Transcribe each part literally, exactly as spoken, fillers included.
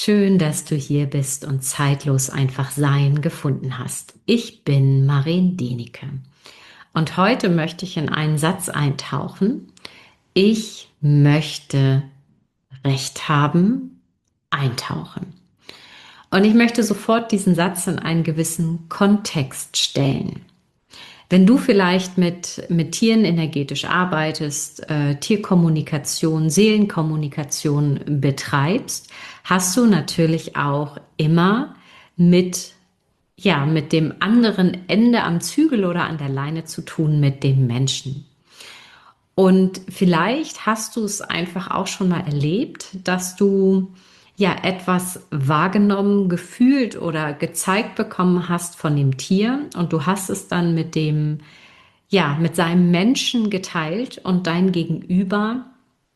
Schön, dass du hier bist und zeitlos einfach Sein gefunden hast. Ich bin Maren Denike und heute möchte ich in einen Satz eintauchen. Ich möchte Recht haben, eintauchen. Und ich möchte sofort diesen Satz in einen gewissen Kontext stellen. Wenn du vielleicht mit, mit Tieren energetisch arbeitest, äh, Tierkommunikation, Seelenkommunikation betreibst, hast du natürlich auch immer mit, ja, mit dem anderen Ende am Zügel oder an der Leine zu tun, mit dem Menschen. Und vielleicht hast du es einfach auch schon mal erlebt, dass du ja etwas wahrgenommen, gefühlt oder gezeigt bekommen hast von dem Tier und du hast es dann mit dem, ja, mit seinem Menschen geteilt und dein Gegenüber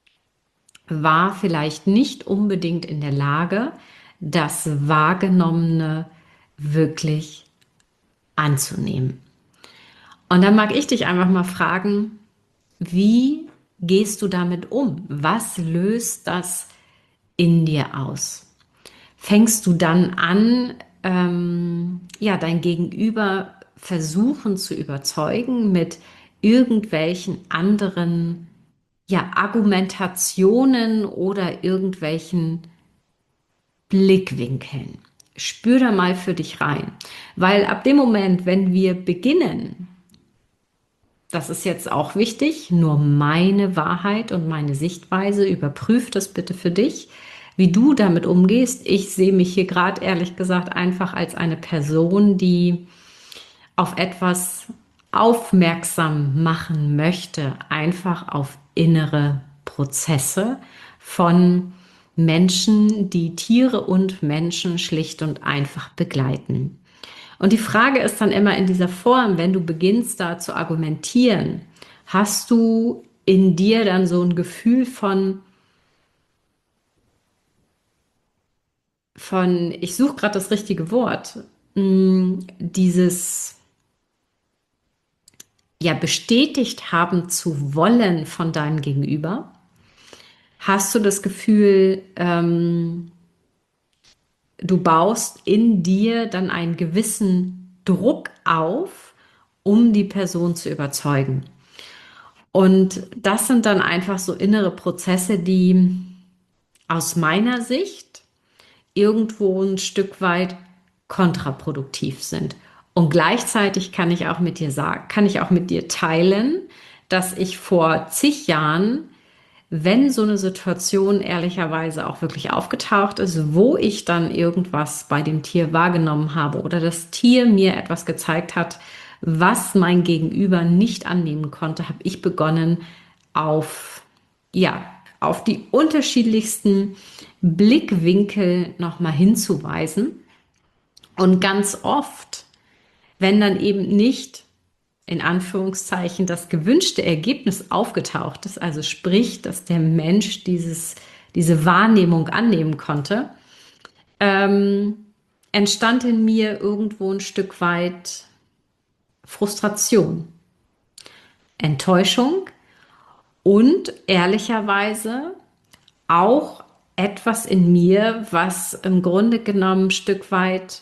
war vielleicht nicht unbedingt in der Lage, das Wahrgenommene wirklich anzunehmen. Und dann mag ich dich einfach mal fragen, wie gehst du damit um? Was löst das in dir aus? Fängst du dann an, ähm, ja, dein Gegenüber versuchen zu überzeugen mit irgendwelchen anderen, ja, Argumentationen oder irgendwelchen Blickwinkeln? Spür da mal für dich rein, weil ab dem Moment, wenn wir beginnen, das ist jetzt auch wichtig, nur meine Wahrheit und meine Sichtweise, überprüf das bitte für dich, wie du damit umgehst. Ich sehe mich hier gerade ehrlich gesagt einfach als eine Person, die auf etwas aufmerksam machen möchte, einfach auf innere Prozesse von Menschen, die Tiere und Menschen schlicht und einfach begleiten. Und die Frage ist dann immer in dieser Form, wenn du beginnst da zu argumentieren, hast du in dir dann so ein Gefühl von, von, ich suche gerade das richtige Wort, mh, dieses, ja, bestätigt haben zu wollen von deinem Gegenüber? Hast du das Gefühl, ähm, du baust in dir dann einen gewissen Druck auf, um die Person zu überzeugen? Und das sind dann einfach so innere Prozesse, die aus meiner Sicht irgendwo ein Stück weit kontraproduktiv sind. Und gleichzeitig kann ich auch mit dir sagen, kann ich auch mit dir teilen, dass ich vor zig Jahren, wenn so eine Situation ehrlicherweise auch wirklich aufgetaucht ist, wo ich dann irgendwas bei dem Tier wahrgenommen habe oder das Tier mir etwas gezeigt hat, was mein Gegenüber nicht annehmen konnte, habe ich begonnen, auf, ja, auf die unterschiedlichsten Blickwinkel nochmal hinzuweisen. Und ganz oft, wenn dann eben nicht in Anführungszeichen das gewünschte Ergebnis aufgetaucht ist, also sprich, dass der Mensch dieses, diese Wahrnehmung annehmen konnte, ähm, entstand in mir irgendwo ein Stück weit Frustration, Enttäuschung und ehrlicherweise auch etwas in mir, was im Grunde genommen ein Stück weit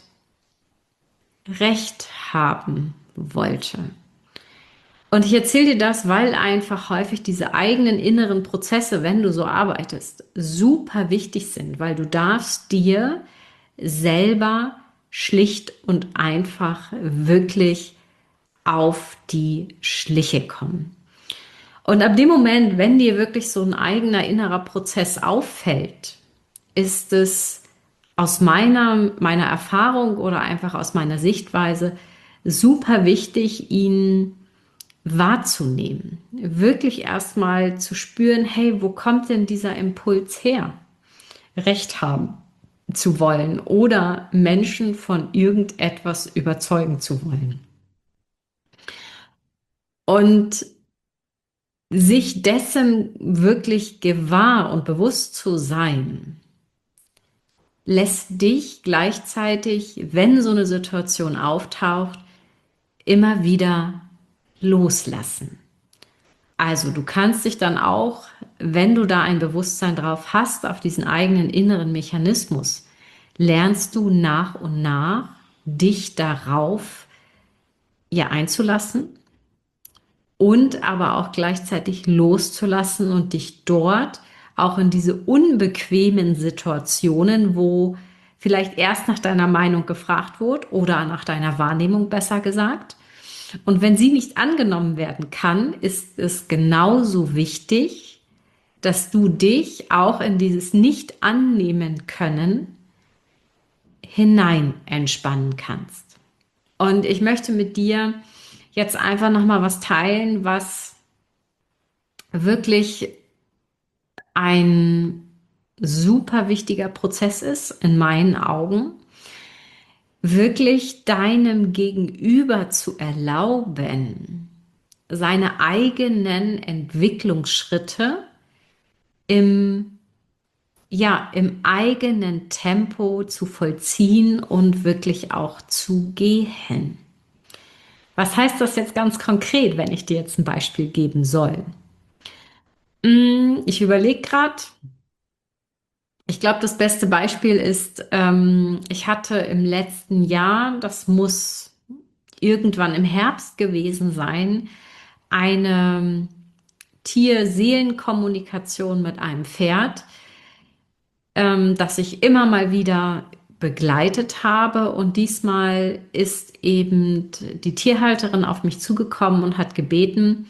Recht haben wollte. Und ich erzähle dir das, weil einfach häufig diese eigenen inneren Prozesse, wenn du so arbeitest, super wichtig sind, weil du darfst dir selber schlicht und einfach wirklich auf die Schliche kommen. Und ab dem Moment, wenn dir wirklich so ein eigener innerer Prozess auffällt, ist es aus meiner, meiner Erfahrung oder einfach aus meiner Sichtweise super wichtig, ihn wahrzunehmen. Wirklich erstmal zu spüren, hey, wo kommt denn dieser Impuls her? Recht haben zu wollen oder Menschen von irgendetwas überzeugen zu wollen. Und sich dessen wirklich gewahr und bewusst zu sein, lässt dich gleichzeitig, wenn so eine Situation auftaucht, immer wieder loslassen. Also du kannst dich dann auch, wenn du da ein Bewusstsein drauf hast, auf diesen eigenen inneren Mechanismus, lernst du nach und nach, dich darauf ja einzulassen und aber auch gleichzeitig loszulassen und dich dort auch in diese unbequemen Situationen, wo vielleicht erst nach deiner Meinung gefragt wird oder nach deiner Wahrnehmung besser gesagt. Und wenn sie nicht angenommen werden kann, ist es genauso wichtig, dass du dich auch in dieses Nicht-Annehmen können hinein entspannen kannst. Und ich möchte mit dir jetzt einfach nochmal was teilen, was wirklich ein super wichtiger Prozess ist in meinen Augen, wirklich deinem Gegenüber zu erlauben, seine eigenen Entwicklungsschritte im, ja, im eigenen Tempo zu vollziehen und wirklich auch zu gehen. Was heißt das jetzt ganz konkret, wenn ich dir jetzt ein Beispiel geben soll? Ich überlege gerade, ich glaube, das beste Beispiel ist, ähm, ich hatte im letzten Jahr, das muss irgendwann im Herbst gewesen sein, eine Tier-Seelen-Kommunikation mit einem Pferd, ähm, das ich immer mal wieder begleitet habe. Und diesmal ist eben die Tierhalterin auf mich zugekommen und hat gebeten,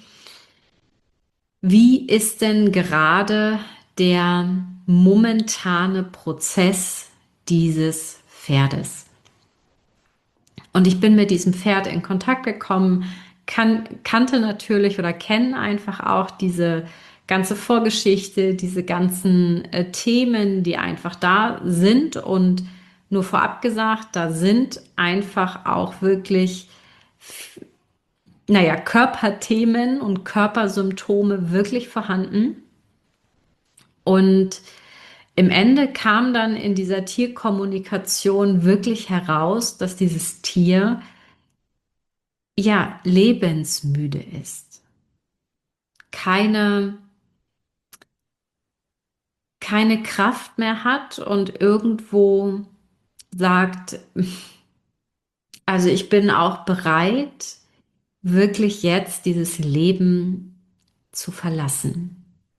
wie ist denn gerade der momentane Prozess dieses Pferdes? Und ich bin mit diesem Pferd in Kontakt gekommen, kan kannte natürlich oder kenne einfach auch diese ganze Vorgeschichte, diese ganzen äh, Themen, die einfach da sind. Und nur vorab gesagt, da sind einfach auch wirklich, naja, Körperthemen und Körpersymptome wirklich vorhanden. Und im Ende kam dann in dieser Tierkommunikation wirklich heraus, dass dieses Tier ja lebensmüde ist. Keine, keine Kraft mehr hat und irgendwo sagt, also ich bin auch bereit, wirklich jetzt dieses Leben zu verlassen.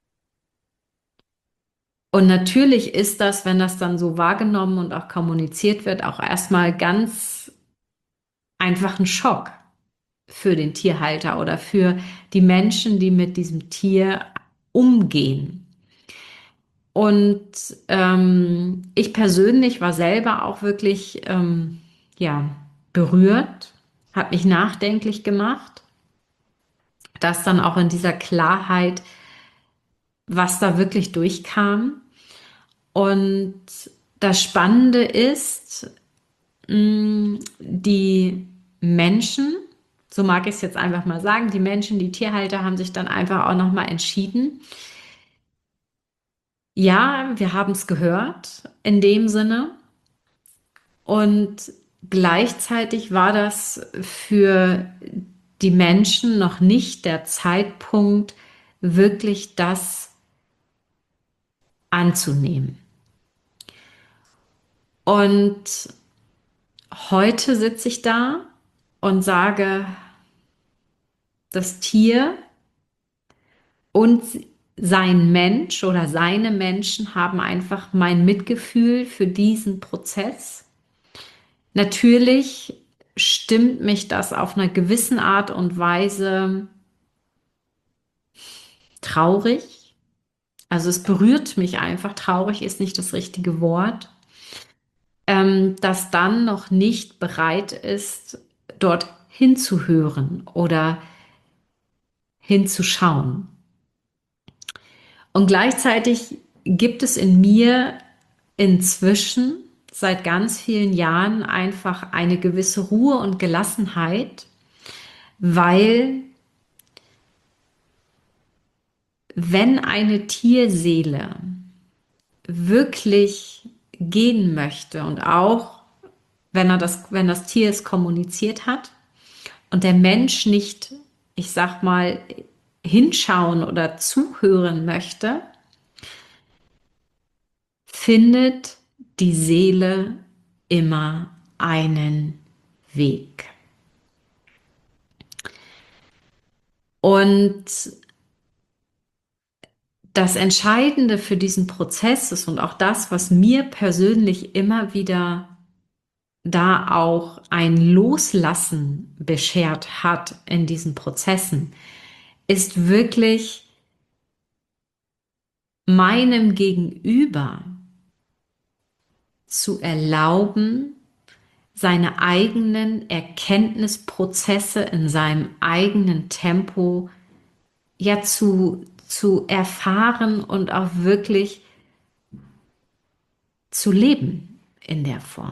Und natürlich ist das, wenn das dann so wahrgenommen und auch kommuniziert wird, auch erstmal ganz einfach ein Schock für den Tierhalter oder für die Menschen, die mit diesem Tier umgehen. Und ähm, ich persönlich war selber auch wirklich ähm, ja, berührt, hat mich nachdenklich gemacht, dass dann auch in dieser Klarheit, was da wirklich durchkam. Und das Spannende ist, mh, die Menschen, so mag ich es jetzt einfach mal sagen, die Menschen, die Tierhalter haben sich dann einfach auch nochmal entschieden. Ja, wir haben es gehört in dem Sinne. Und gleichzeitig war das für die Menschen noch nicht der Zeitpunkt, wirklich das anzunehmen. Und heute sitze ich da und sage, das Tier und sein Mensch oder seine Menschen haben einfach mein Mitgefühl für diesen Prozess. Natürlich stimmt mich das auf einer gewissen Art und Weise traurig. Also es berührt mich einfach. Traurig ist nicht das richtige Wort. Ähm, dass dann noch nicht bereit ist, dort hinzuhören oder hinzuschauen. Und gleichzeitig gibt es in mir inzwischen seit ganz vielen Jahren einfach eine gewisse Ruhe und Gelassenheit, weil wenn eine Tierseele wirklich gehen möchte und auch wenn er das, wenn das Tier es kommuniziert hat und der Mensch nicht, ich sag mal, hinschauen oder zuhören möchte, findet die Seele immer einen Weg. Und das Entscheidende für diesen Prozess ist und auch das, was mir persönlich immer wieder da auch ein Loslassen beschert hat in diesen Prozessen, ist wirklich meinem Gegenüber zu erlauben, seine eigenen Erkenntnisprozesse in seinem eigenen Tempo ja zu, zu erfahren und auch wirklich zu leben in der Form.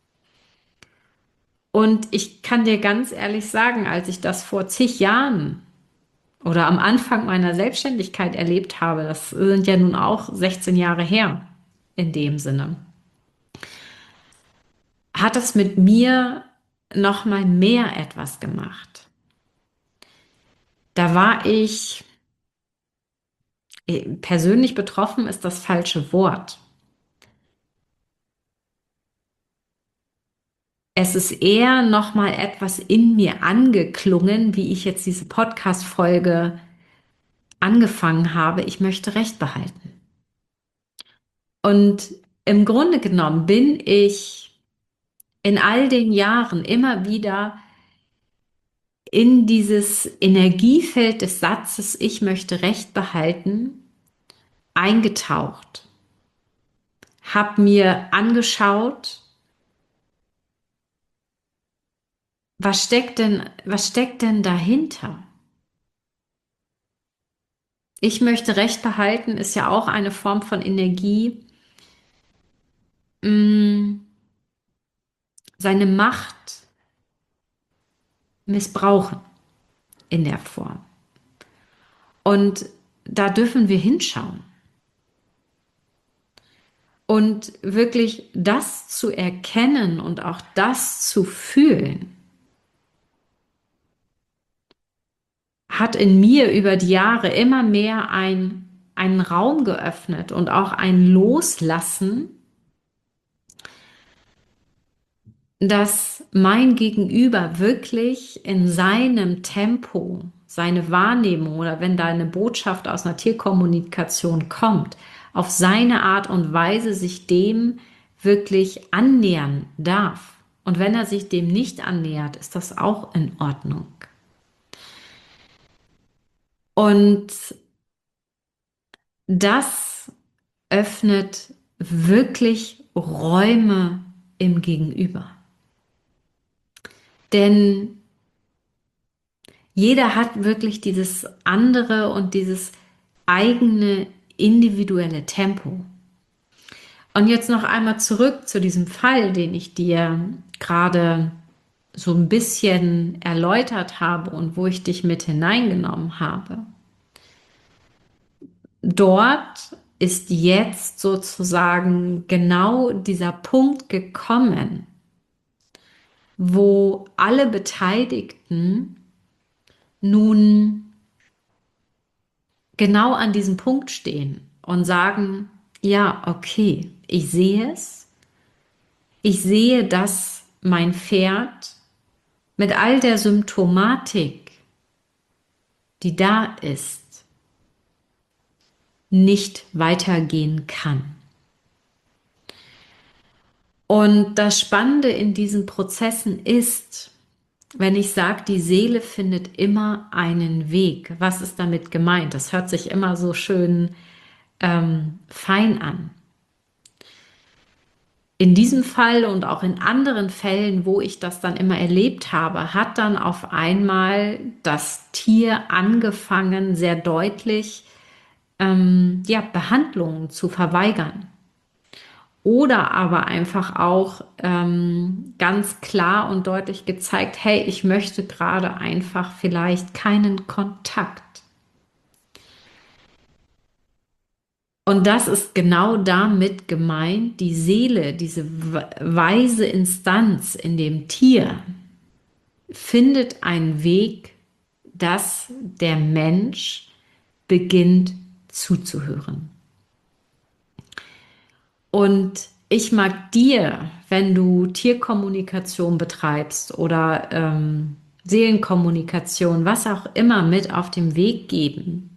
Und ich kann dir ganz ehrlich sagen, als ich das vor zig Jahren oder am Anfang meiner Selbstständigkeit erlebt habe, das sind ja nun auch sechzehn Jahre her in dem Sinne, hat es mit mir noch mal mehr etwas gemacht. Da war ich, persönlich betroffen ist das falsche Wort. Es ist eher noch mal etwas in mir angeklungen, wie ich jetzt diese Podcast-Folge angefangen habe. Ich möchte Recht behalten. Und im Grunde genommen bin ich in all den Jahren immer wieder in dieses Energiefeld des Satzes, ich möchte Recht behalten, eingetaucht, habe mir angeschaut, was steckt denn, was steckt denn dahinter? Ich möchte Recht behalten, ist ja auch eine Form von Energie, mh, seine Macht missbrauchen in der Form. Und da dürfen wir hinschauen. Und wirklich das zu erkennen und auch das zu fühlen, hat in mir über die Jahre immer mehr ein, einen Raum geöffnet und auch ein Loslassen, dass mein Gegenüber wirklich in seinem Tempo, seine Wahrnehmung oder wenn da eine Botschaft aus einer Tierkommunikation kommt, auf seine Art und Weise sich dem wirklich annähern darf. Und wenn er sich dem nicht annähert, ist das auch in Ordnung. Und das öffnet wirklich Räume im Gegenüber. Denn jeder hat wirklich dieses andere und dieses eigene individuelle Tempo. Und jetzt noch einmal zurück zu diesem Fall, den ich dir gerade so ein bisschen erläutert habe und wo ich dich mit hineingenommen habe. Dort ist jetzt sozusagen genau dieser Punkt gekommen, wo alle Beteiligten nun genau an diesem Punkt stehen und sagen, ja, okay, ich sehe es. Ich sehe, dass mein Pferd mit all der Symptomatik, die da ist, nicht weitergehen kann. Und das Spannende in diesen Prozessen ist, wenn ich sage, die Seele findet immer einen Weg. Was ist damit gemeint? Das hört sich immer so schön ähm, fein an. In diesem Fall und auch in anderen Fällen, wo ich das dann immer erlebt habe, hat dann auf einmal das Tier angefangen, sehr deutlich ähm, ja, Behandlungen zu verweigern. Oder aber einfach auch ähm, ganz klar und deutlich gezeigt, hey, ich möchte gerade einfach vielleicht keinen Kontakt. Und das ist genau damit gemeint, die Seele, diese weise Instanz in dem Tier, findet einen Weg, dass der Mensch beginnt zuzuhören. Und ich mag dir, wenn du Tierkommunikation betreibst oder ähm, Seelenkommunikation, was auch immer, mit auf den Weg geben.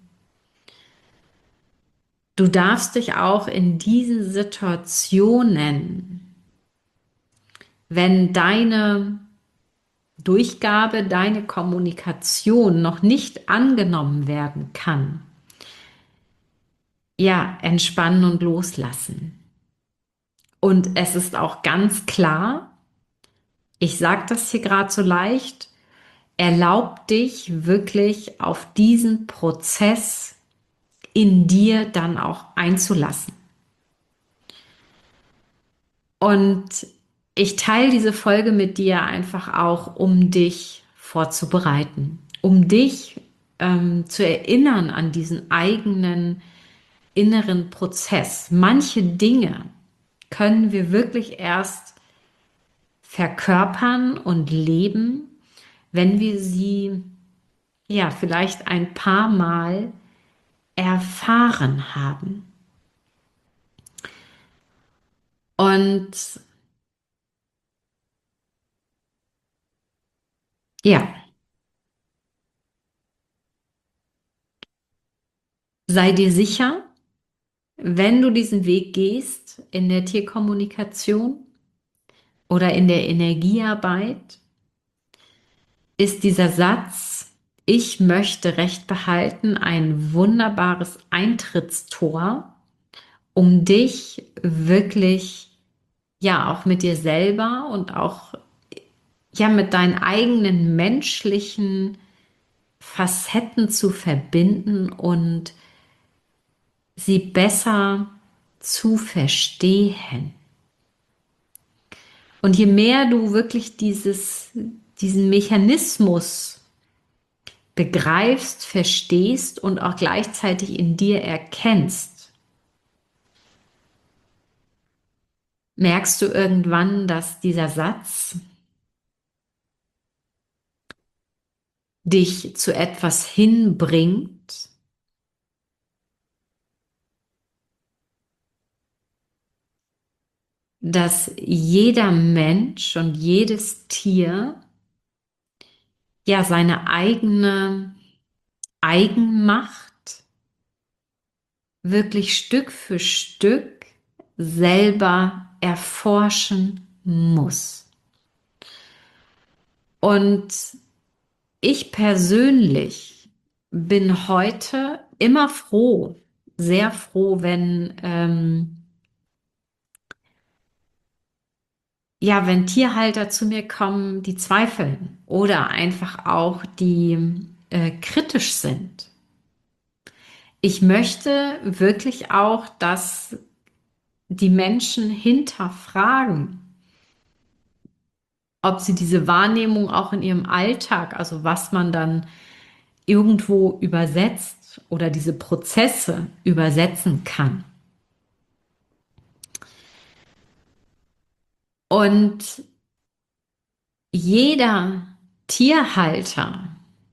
Du darfst dich auch in diesen Situationen, wenn deine Durchgabe, deine Kommunikation noch nicht angenommen werden kann, ja, entspannen und loslassen. Und es ist auch ganz klar, ich sage das hier gerade so leicht, erlaub dich wirklich auf diesen Prozess in dir dann auch einzulassen. Und ich teile diese Folge mit dir einfach auch, um dich vorzubereiten, um dich ähm, zu erinnern an diesen eigenen inneren Prozess. Manche Dinge können wir wirklich erst verkörpern und leben, wenn wir sie ja vielleicht ein paar Mal erfahren haben. Und ja, sei dir sicher, wenn du diesen Weg gehst in der Tierkommunikation oder in der Energiearbeit, ist dieser Satz, ich möchte Recht behalten, ein wunderbares Eintrittstor, um dich wirklich, ja, auch mit dir selber und auch, ja, mit deinen eigenen menschlichen Facetten zu verbinden und sie besser zu verstehen. Und je mehr du wirklich dieses, diesen Mechanismus begreifst, verstehst und auch gleichzeitig in dir erkennst, merkst du irgendwann, dass dieser Satz dich zu etwas hinbringt, dass jeder Mensch und jedes Tier ja seine eigene Eigenmacht wirklich Stück für Stück selber erforschen muss. Und ich persönlich bin heute immer froh, sehr froh, wenn ähm, ja, wenn Tierhalter zu mir kommen, die zweifeln oder einfach auch die äh, kritisch sind. Ich möchte wirklich auch, dass die Menschen hinterfragen, ob sie diese Wahrnehmung auch in ihrem Alltag, also was man dann irgendwo übersetzt oder diese Prozesse übersetzen kann. Und jeder Tierhalter,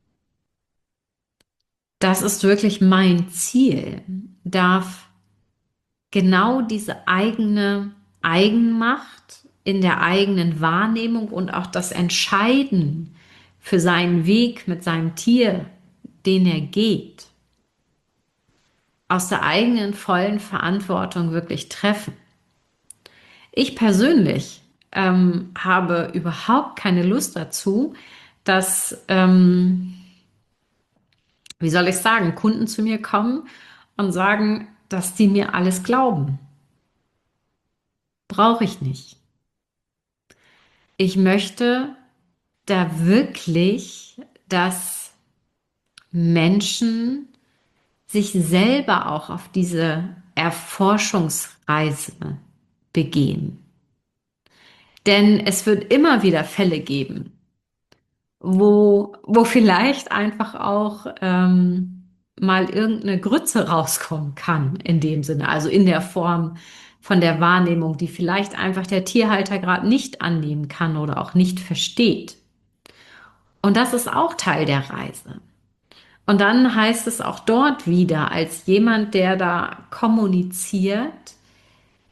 das ist wirklich mein Ziel, darf genau diese eigene Eigenmacht in der eigenen Wahrnehmung und auch das Entscheiden für seinen Weg mit seinem Tier, den er geht, aus der eigenen vollen Verantwortung wirklich treffen. Ich persönlich ähm, habe überhaupt keine Lust dazu, dass, ähm, wie soll ich sagen, Kunden zu mir kommen und sagen, dass die mir alles glauben. Brauche ich nicht. Ich möchte da wirklich, dass Menschen sich selber auch auf diese Erforschungsreise begehen. Denn es wird immer wieder Fälle geben, wo, wo vielleicht einfach auch ähm, mal irgendeine Grütze rauskommen kann, in dem Sinne, also in der Form von der Wahrnehmung, die vielleicht einfach der Tierhalter gerade nicht annehmen kann oder auch nicht versteht. Und das ist auch Teil der Reise. Und dann heißt es auch dort wieder, als jemand, der da kommuniziert,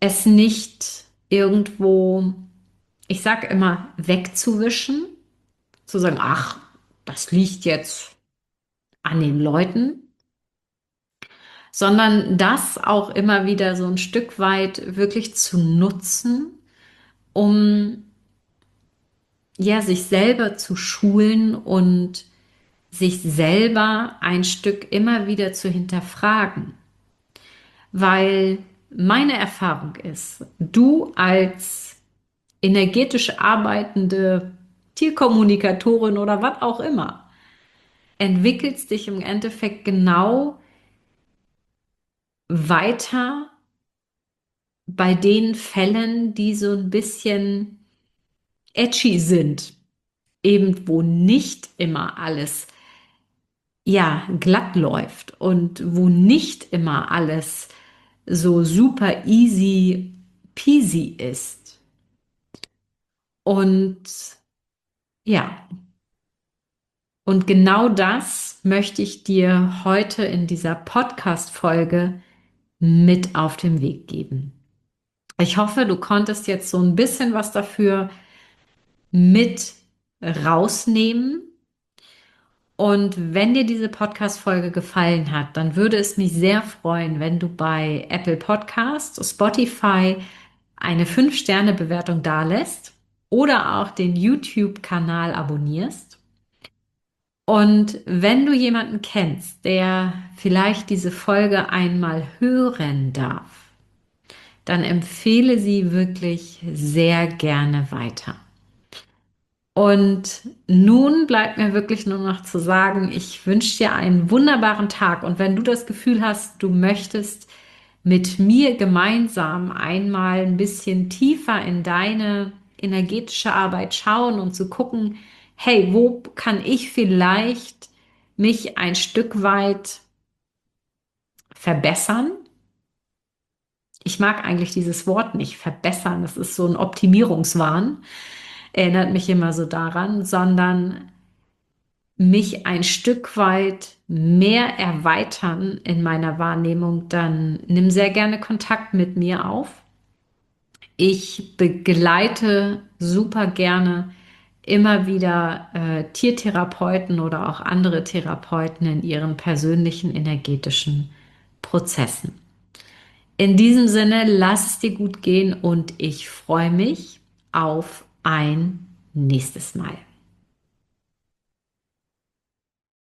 es nicht irgendwo, ich sage immer, wegzuwischen, zu sagen, ach, das liegt jetzt an den Leuten, sondern das auch immer wieder so ein Stück weit wirklich zu nutzen, um ja sich selber zu schulen und sich selber ein Stück immer wieder zu hinterfragen. Weil meine Erfahrung ist, du als energetisch arbeitende Tierkommunikatorin oder was auch immer, entwickelst dich im Endeffekt genau weiter bei den Fällen, die so ein bisschen edgy sind, eben wo nicht immer alles ja glatt läuft und wo nicht immer alles so super easy peasy ist. Und ja, und genau das möchte ich dir heute in dieser Podcast-Folge mit auf den Weg geben. Ich hoffe, du konntest jetzt so ein bisschen was dafür mit rausnehmen. Und wenn dir diese Podcast-Folge gefallen hat, dann würde es mich sehr freuen, wenn du bei Apple Podcasts, Spotify eine fünf Sterne Bewertung dalässt oder auch den YouTube-Kanal abonnierst. Und wenn du jemanden kennst, der vielleicht diese Folge einmal hören darf, dann empfehle sie wirklich sehr gerne weiter. Und nun bleibt mir wirklich nur noch zu sagen, ich wünsche dir einen wunderbaren Tag. Und wenn du das Gefühl hast, du möchtest mit mir gemeinsam einmal ein bisschen tiefer in deine energetische Arbeit schauen und zu gucken, hey, wo kann ich vielleicht mich ein Stück weit verbessern? Ich mag eigentlich dieses Wort nicht, verbessern. Das ist so ein Optimierungswahn, erinnert mich immer so daran, sondern mich ein Stück weit mehr erweitern in meiner Wahrnehmung, dann nimm sehr gerne Kontakt mit mir auf. Ich begleite super gerne immer wieder äh, Tiertherapeuten oder auch andere Therapeuten in ihren persönlichen energetischen Prozessen. In diesem Sinne, lass es dir gut gehen und ich freue mich auf ein nächstes Mal.